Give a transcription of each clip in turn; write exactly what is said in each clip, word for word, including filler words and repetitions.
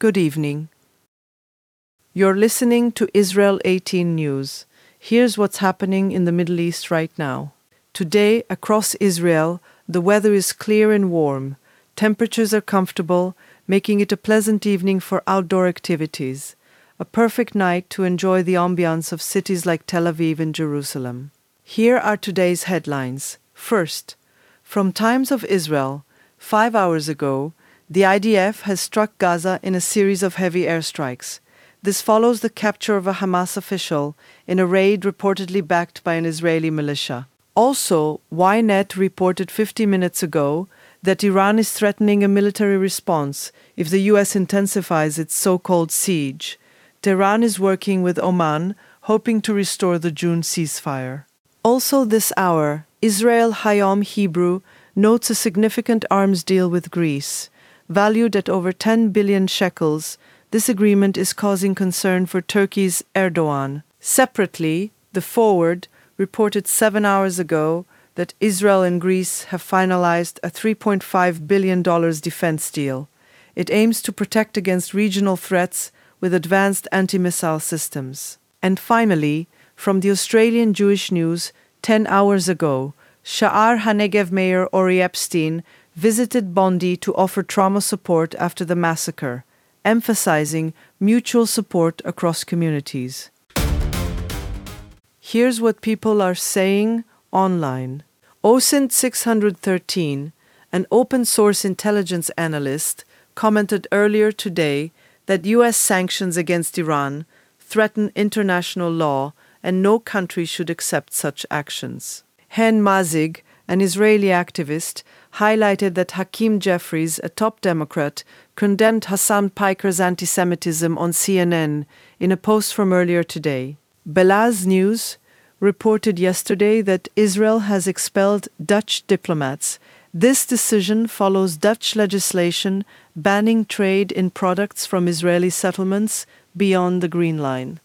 Good evening. You're listening to Israel eighteen News. Here's what's happening in the Middle East right now. Today, across Israel, the weather is clear and warm. Temperatures are comfortable, making it a pleasant evening for outdoor activities. A perfect night to enjoy the ambiance of cities like Tel Aviv and Jerusalem. Here are today's headlines. First, from Times of Israel, five hours ago, the I D F has struck Gaza in a series of heavy airstrikes. This follows the capture of a Hamas official in a raid reportedly backed by an Israeli militia. Also, Ynet reported fifty minutes ago that Iran is threatening a military response if the U S intensifies its so-called siege. Tehran is working with Oman, hoping to restore the June ceasefire. Also this hour, Israel Hayom Hebrew notes a significant arms deal with Greece. Valued at over ten billion shekels, this agreement is causing concern for Turkey's Erdogan. Separately, The Forward reported seven hours ago that Israel and Greece have finalized a three point five billion dollars defense deal. It aims to protect against regional threats with advanced anti-missile systems. And finally, from the Australian Jewish News, ten hours ago, Sha'ar HaNegev Mayor Ori Epstein visited Bondi to offer trauma support after the massacre, emphasizing mutual support across communities. Here's what people are saying online. O S I N T six thirteen, an open-source intelligence analyst, commented earlier today that U S sanctions against Iran threaten international law and no country should accept such actions. Hen Mazig, an Israeli activist, highlighted that Hakeem Jeffries, a top Democrat, condemned Hassan Piker's anti-Semitism on C N N in a post from earlier today. Belaz News reported yesterday that Israel has expelled Dutch diplomats. This decision follows Dutch legislation banning trade in products from Israeli settlements beyond the Green Line.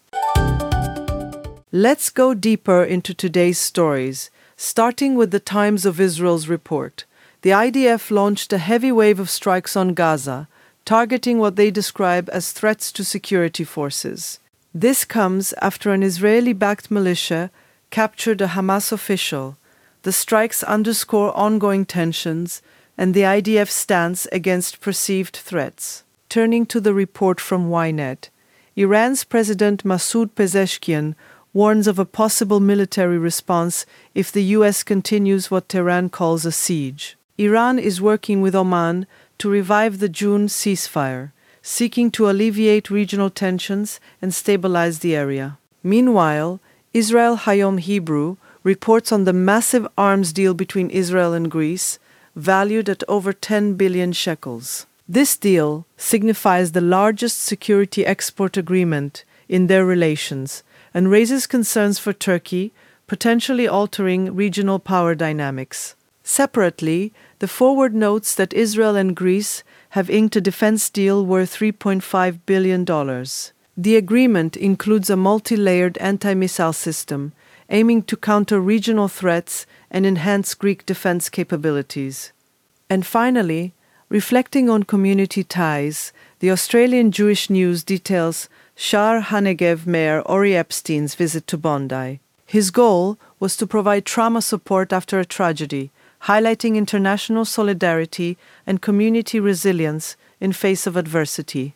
Let's go deeper into today's stories, starting with the Times of Israel's report. The I D F launched a heavy wave of strikes on Gaza, targeting what they describe as threats to security forces. This comes after an Israeli-backed militia captured a Hamas official. The strikes underscore ongoing tensions and the I D F's stance against perceived threats. Turning to the report from Ynet, Iran's President Masoud Pezeshkian warns of a possible military response if the U S continues what Tehran calls a siege. Iran is working with Oman to revive the June ceasefire, seeking to alleviate regional tensions and stabilize the area. Meanwhile, Israel Hayom Hebrew reports on the massive arms deal between Israel and Greece, valued at over ten billion shekels. This deal signifies the largest security export agreement in their relations and raises concerns for Turkey, potentially altering regional power dynamics. Separately, The Forward notes that Israel and Greece have inked a defense deal worth three point five billion dollars. The agreement includes a multi-layered anti-missile system aiming to counter regional threats and enhance Greek defense capabilities. And finally, reflecting on community ties, the Australian Jewish News details Sha'ar HaNegev Mayor Ori Epstein's visit to Bondi. His goal was to provide trauma support after a tragedy, highlighting international solidarity and community resilience in face of adversity.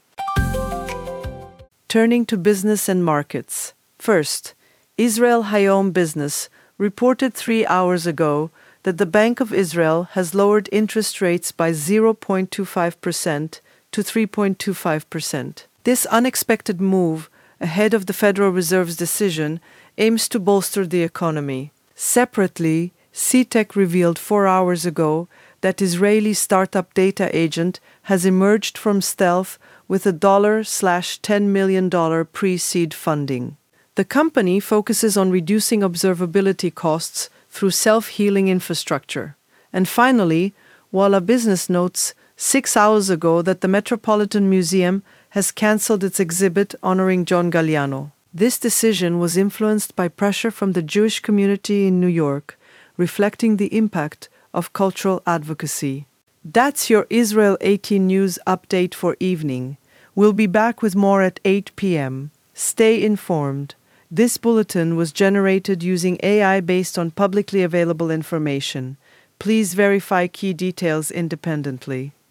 Turning to business and markets. First, Israel Hayom Business reported three hours ago that the Bank of Israel has lowered interest rates by zero point two five percent to three point two five percent. This unexpected move, ahead of the Federal Reserve's decision, aims to bolster the economy. Separately, C TEC revealed four hours ago that Israeli startup Data Agent has emerged from stealth with a dollar slash ten million dollar pre-seed funding. The company focuses on reducing observability costs through self-healing infrastructure. And finally, Walla Business notes six hours ago that the Metropolitan Museum has cancelled its exhibit honoring John Galliano. This decision was influenced by pressure from the Jewish community in New York, reflecting the impact of cultural advocacy. That's your Israel eighteen News update for evening. We'll be back with more at eight p m Stay informed. This bulletin was generated using A I based on publicly available information. Please verify key details independently.